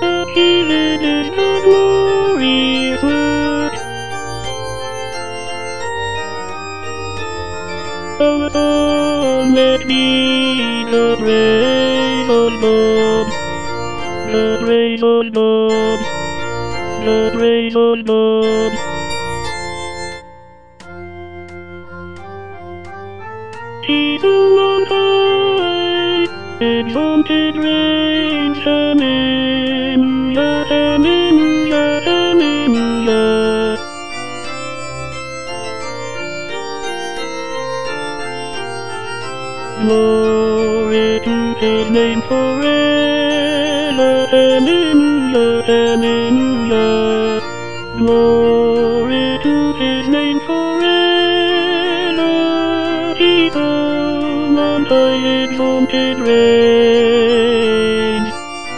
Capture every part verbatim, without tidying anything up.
His it is the glorious work of the Son. Let me the praise of God, the praise of God, the praise of God. Jesus on high, exalted reigns, hallelujah, hallelujah, hallelujah. Glory to His name forever, hallelujah, hallelujah. Glory to His name forever, He's on high, exalted reigns.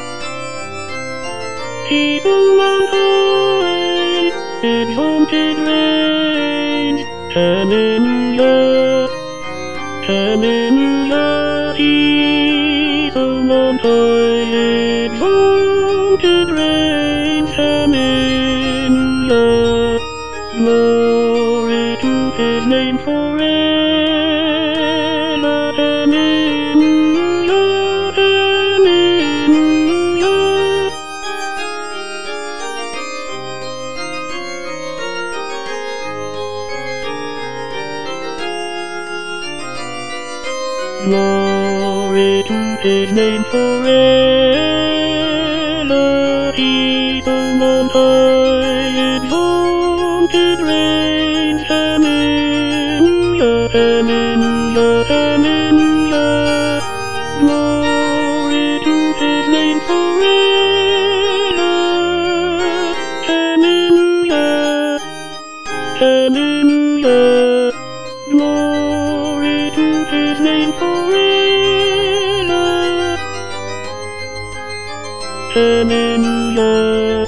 He's on high, exalted reigns, hallelujah, hallelujah. He's on high, exalted reigns, hallelujah. Glory to His name forever, hallelujah, hallelujah. Glory to His name forever, He's on high, exalted reigns, hallelujah, hallelujah, hallelujah. Glory to His name forever, hallelujah, hallelujah. Glory to His name forever, hallelujah.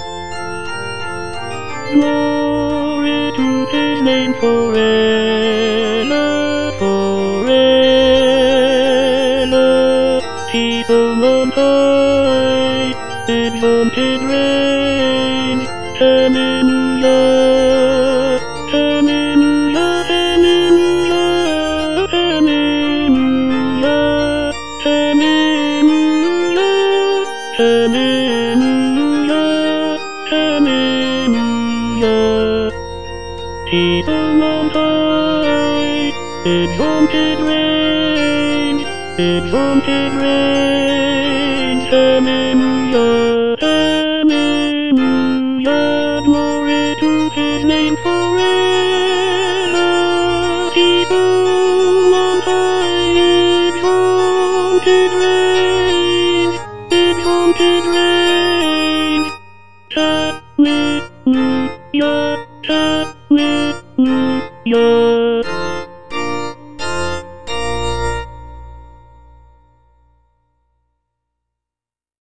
Glory to His name forever, forever. He's on high, exalted reigns, hallelujah, hallelujah, hallelujah, hallelujah, hallelujah, hallelujah, hallelujah. He's on high, exalted reigns, exalted reigns, hallelujah, hallelujah. Glory to His name forever. He's on high, exalted reigns, exalted reigns, hallelujah, hallelujah.